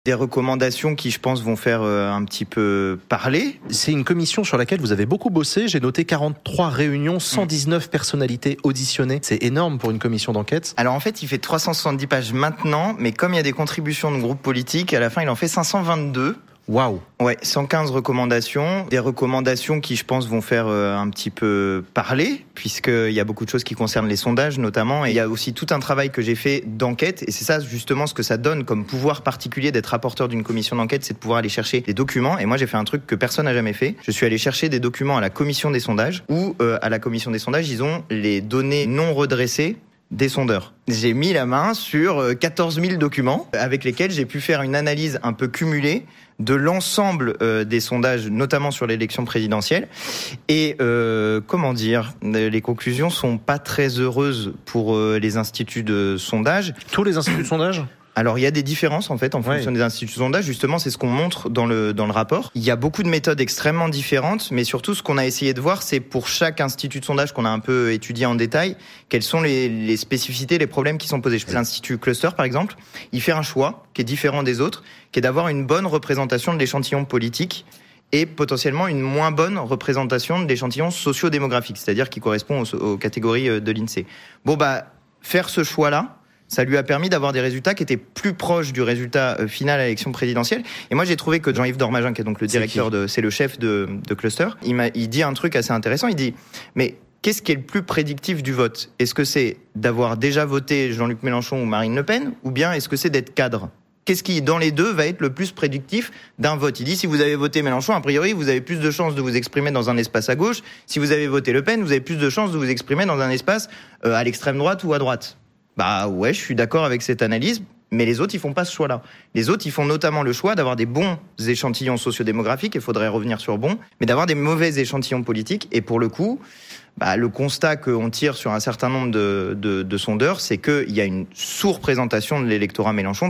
Des recommandations qui, je pense, vont faire un petit peu parler. C'est une commission sur laquelle vous avez beaucoup bossé. J'ai noté 43 réunions, 119 personnalités auditionnées. C'est énorme pour une commission d'enquête. Alors en fait, il fait 370 pages maintenant, mais comme il y a des contributions de groupes politiques, à la fin, il en fait 522. Waouh. Ouais, 115 recommandations. Des recommandations qui, je pense, vont faire un petit peu parler, puisqu'il y a beaucoup de choses qui concernent les sondages, notamment. Et il y a aussi tout un travail que j'ai fait d'enquête. Et c'est ça, justement, ce que ça donne comme pouvoir particulier d'être rapporteur d'une commission d'enquête, c'est de pouvoir aller chercher des documents. Et moi, j'ai fait un truc que personne n'a jamais fait. Je suis allé chercher des documents à la commission des sondages, où, à la commission des sondages, ils ont les données non redressées des sondeurs. J'ai mis la main sur 14 000 documents avec lesquels j'ai pu faire une analyse un peu cumulée de l'ensemble des sondages, notamment sur l'élection présidentielle. Et comment dire, les conclusions sont pas très heureuses pour les instituts de sondage. Tous les instituts de sondage ? Alors il y a des différences en fait en fonction des instituts de sondage. Justement, c'est ce qu'on montre dans le rapport. Il y a beaucoup de méthodes extrêmement différentes, mais surtout ce qu'on a essayé de voir, c'est pour chaque institut de sondage qu'on a un peu étudié en détail, quelles sont les spécificités, les problèmes qui sont posés. L'Institut Cluster, par exemple, il fait un choix qui est différent des autres, qui est d'avoir une bonne représentation de l'échantillon politique et potentiellement une moins bonne représentation de l'échantillon socio-démographique, c'est-à-dire qui correspond aux catégories de l'INSEE. Bon faire ce choix-là, ça lui a permis d'avoir des résultats qui étaient plus proches du résultat final à l'élection présidentielle. Et moi, j'ai trouvé que Jean-Yves Dormagin, qui est donc le directeur c'est le chef de Cluster, il dit un truc assez intéressant. Il dit, mais qu'est-ce qui est le plus prédictif du vote ? Est-ce que c'est d'avoir déjà voté Jean-Luc Mélenchon ou Marine Le Pen ? Ou bien est-ce que c'est d'être cadre ? Qu'est-ce qui, dans les deux, va être le plus prédictif d'un vote ? Il dit, si vous avez voté Mélenchon, a priori, vous avez plus de chances de vous exprimer dans un espace à gauche. Si vous avez voté Le Pen, vous avez plus de chances de vous exprimer dans un espace à l'extrême droite ou à droite. Ouais, je suis d'accord avec cette analyse, mais les autres, ils font pas ce choix-là. Les autres, ils font notamment le choix d'avoir des bons échantillons sociodémographiques, il faudrait revenir sur bon, mais d'avoir des mauvais échantillons politiques. Et pour le coup, le constat qu'on tire sur un certain nombre de sondeurs, c'est qu'il y a une sous-représentation de l'électorat Mélenchon